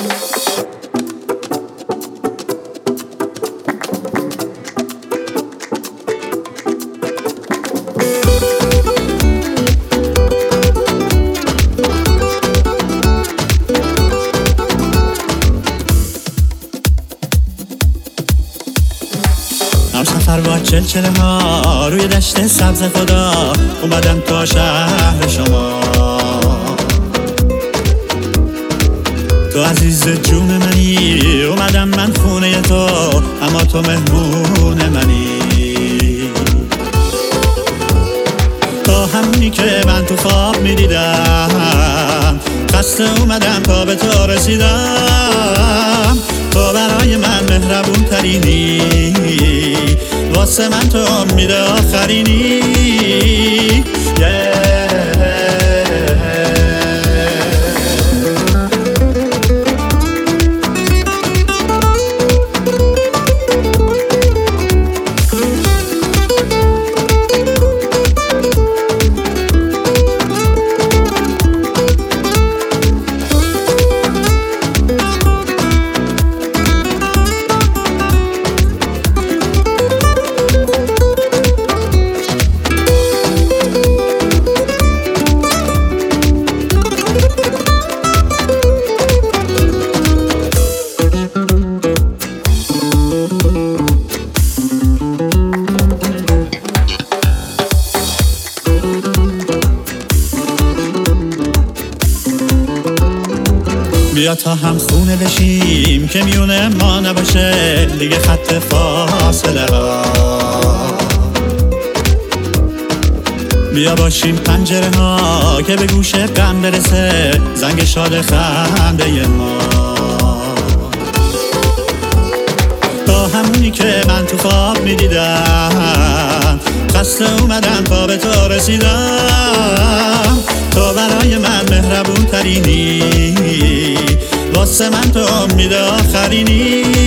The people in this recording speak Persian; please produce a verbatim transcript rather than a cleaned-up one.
همسفر با چلچله ها روی دشت سبز خدا، اومدم تا شهر شما. تو عزیز جون منی، اومدم من خونه تو، اما تو مهمون منی. تا همونی که من تو خواب میدیدم، خسته اومدم تا به تو رسیدم. تو برای من مهربون ترینی، واسه من تو امید آخرینی. yeah. بیا تا هم خونه بشیم که میونه ما نباشه دیگه خط فاصله ها. بیا باشیم پنجره ها که به گوش غم برسه زنگ شاد خنده ما. تا همونی که من تو خواب میدیدم، خسته اومدم تا به تو رسیدم. تو برای من مهربون ترینی، واسه من تو امید آخرینی.